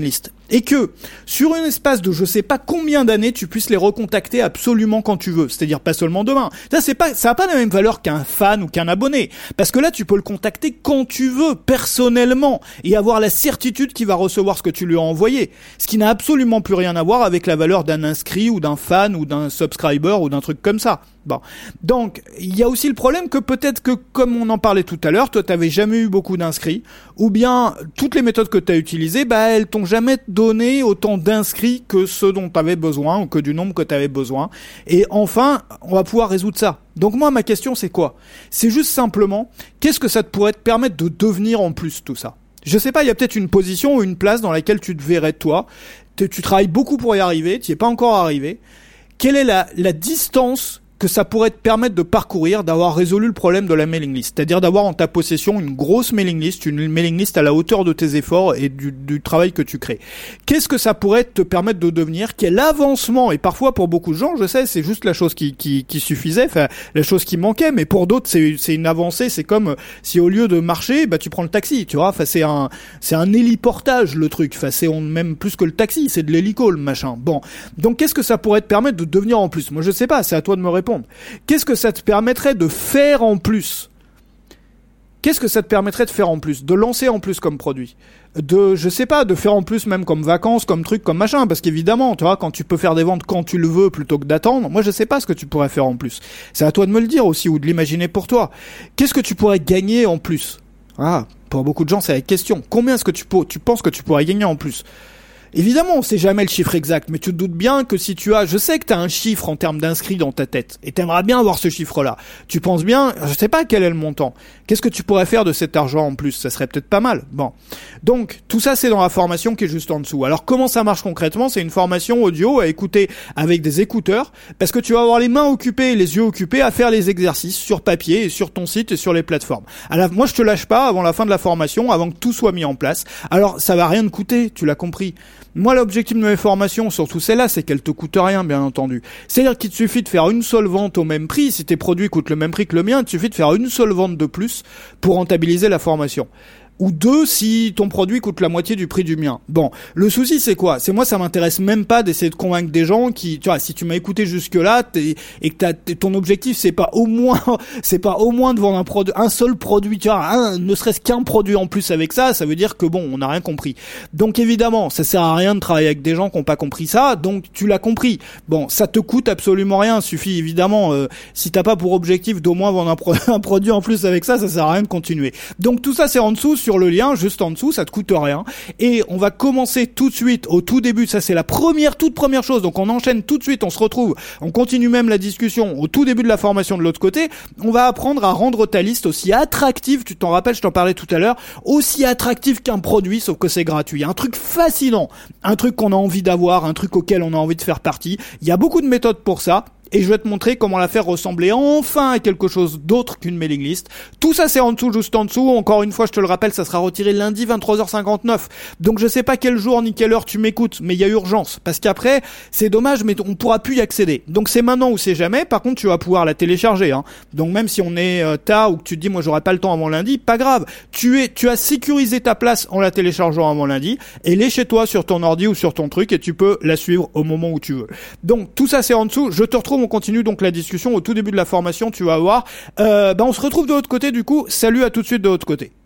et que sur un espace de je sais pas combien d'années tu puisses les recontacter absolument quand tu veux, c'est-à-dire pas seulement demain. Ça c'est pas ça a pas la même valeur qu'un fan ou qu'un abonné, parce que là tu peux le contacter quand tu veux personnellement et avoir la certitude qu'il va recevoir ce que tu lui as envoyé, ce qui n'a absolument plus rien à voir avec la valeur d'un inscrit ou d'un fan ou d'un subscriber ou d'un truc comme ça. Bon. Donc, il y a aussi le problème que peut-être que, comme on en parlait tout à l'heure, toi t'avais jamais eu beaucoup d'inscrits, ou bien toutes les méthodes que t'as utilisées, bah elles t'ont jamais donné autant d'inscrits que ceux dont t'avais besoin, ou que du nombre que t'avais besoin. Et enfin, on va pouvoir résoudre ça. Donc moi, ma question c'est quoi ? C'est juste simplement, qu'est-ce que ça te pourrait te permettre de devenir en plus tout ça ? Je sais pas, il y a peut-être une position ou une place dans laquelle tu te verrais toi, tu, tu travailles beaucoup pour y arriver, tu y es pas encore arrivé. Quelle est la, la distance que ça pourrait te permettre de parcourir, d'avoir résolu le problème de la mailing list, c'est-à-dire d'avoir en ta possession une grosse mailing list, une mailing list à la hauteur de tes efforts et du, du travail que tu crées. Qu'est-ce que ça pourrait te permettre de devenir ? Quel avancement ? Et parfois pour beaucoup de gens, je sais, c'est juste la chose qui, qui, qui suffisait, enfin la chose qui manquait, mais pour d'autres c'est, c'est une avancée. C'est comme si au lieu de marcher, bah tu prends le taxi, tu vois. Enfin c'est un, c'est un héliportage le truc. Enfin c'est on, même plus que le taxi, c'est de l'hélico le machin. Bon, donc qu'est-ce que ça pourrait te permettre de devenir en plus ? Moi je sais pas, c'est à toi de me répondre. Qu'est-ce que ça te permettrait de faire en plus ? Qu'est-ce que ça te permettrait de faire en plus ? De lancer en plus comme produit ? De, je sais pas, de faire en plus même comme vacances, comme truc, comme machin, parce qu'évidemment, tu vois, quand tu peux faire des ventes quand tu le veux plutôt que d'attendre, moi je sais pas ce que tu pourrais faire en plus. C'est à toi de me le dire aussi, ou de l'imaginer pour toi. Qu'est-ce que tu pourrais gagner en plus ? Ah, pour beaucoup de gens c'est la question. Combien est-ce que tu, peux, tu penses que tu pourrais gagner en plus ? Évidemment, on sait jamais le chiffre exact, mais tu te doutes bien que si tu as, je sais que tu as un chiffre en termes d'inscrits dans ta tête, et t'aimerais bien avoir ce chiffre-là. Tu penses bien, je sais pas quel est le montant. Qu'est-ce que tu pourrais faire de cet argent en plus ? Ça serait peut-être pas mal. Bon. Donc, tout ça, c'est dans la formation qui est juste en dessous. Alors, comment ça marche concrètement ? C'est une formation audio à écouter avec des écouteurs, parce que tu vas avoir les mains occupées et les yeux occupés à faire les exercices sur papier et sur ton site et sur les plateformes. Alors, moi, je te lâche pas avant la fin de la formation, avant que tout soit mis en place. Alors, ça va rien te coûter, tu l'as compris. Moi, l'objectif de mes formations, surtout celle-là, c'est qu'elle te coûte rien, bien entendu. C'est-à-dire qu'il te suffit de faire une seule vente au même prix. Si tes produits coûtent le même prix que le mien, il te suffit de faire une seule vente de plus pour rentabiliser la formation. Ou deux si ton produit coûte la moitié du prix du mien. Bon, le souci c'est quoi ? C'est moi ça m'intéresse même pas d'essayer de convaincre des gens qui, tu vois, si tu m'as écouté jusque là t'es, et que t'as, ton objectif c'est pas au moins, c'est pas au moins de vendre un produit, un seul produit, tu vois, un, ne serait-ce qu'un produit en plus avec ça, ça veut dire que bon, on n'a rien compris. Donc évidemment, ça sert à rien de travailler avec des gens qui ont pas compris ça, donc tu l'as compris. Bon, ça te coûte absolument rien, suffit évidemment, euh, si t'as pas pour objectif d'au moins vendre un, pro- un produit en plus avec ça, ça sert à rien de continuer. Donc tout ça c'est en dessous. Sur le lien, juste en dessous, ça te coûte rien. Et on va commencer tout de suite, au tout début, ça c'est la première, toute première chose, donc on enchaîne tout de suite, on se retrouve, on continue même la discussion au tout début de la formation de l'autre côté, on va apprendre à rendre ta liste aussi attractive, tu t'en rappelles, je t'en parlais tout à l'heure, aussi attractive qu'un produit, sauf que c'est gratuit. Un truc fascinant, un truc qu'on a envie d'avoir, un truc auquel on a envie de faire partie. Il y a beaucoup de méthodes pour ça. Et je vais te montrer comment la faire ressembler enfin à quelque chose d'autre qu'une mailing list. Tout ça c'est en dessous, juste en dessous. Encore une fois, je te le rappelle, ça sera retiré lundi vingt-trois heures cinquante-neuf. Donc je sais pas quel jour ni quelle heure tu m'écoutes, mais il y a urgence. Parce qu'après, c'est dommage, mais on pourra plus y accéder. Donc c'est maintenant ou c'est jamais. Par contre, tu vas pouvoir la télécharger, hein. Donc même si on est euh, tard ou que tu te dis, moi j'aurai pas le temps avant lundi, pas grave. Tu es, tu as sécurisé ta place en la téléchargeant avant lundi. Et elle est chez toi sur ton ordi ou sur ton truc et tu peux la suivre au moment où tu veux. Donc tout ça c'est en dessous. Je te retrouve. On continue donc la discussion au tout début de la formation, tu vas voir. Euh, bah on se retrouve de l'autre côté du coup. Salut, à tout de suite de l'autre côté.